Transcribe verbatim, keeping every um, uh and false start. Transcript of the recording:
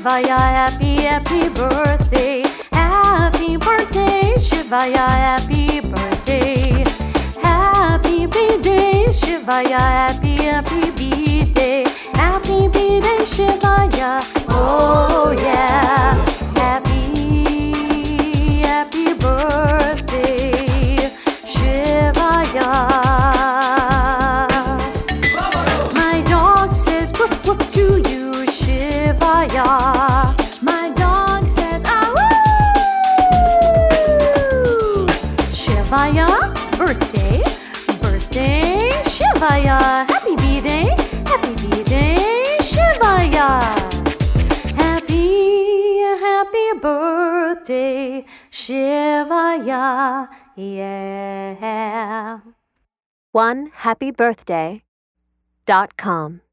Shivaya, happy, happy birthday. Happy birthday, Shivaya, happy birthday. Happy B-Day, Shivaya, happy, happy B-Day. Happy B-Day, Shivaya, oh yeah. Happy, happy birthday, Shivaya. My dog says whoop whoop to you, Shivaya. My dog says ah woo. Shivaya, birthday, birthday, Shivaya. Happy B-Day, happy B-Day, Shivaya. Happy, happy birthday, Shivaya, yeah. one happy birthday dot com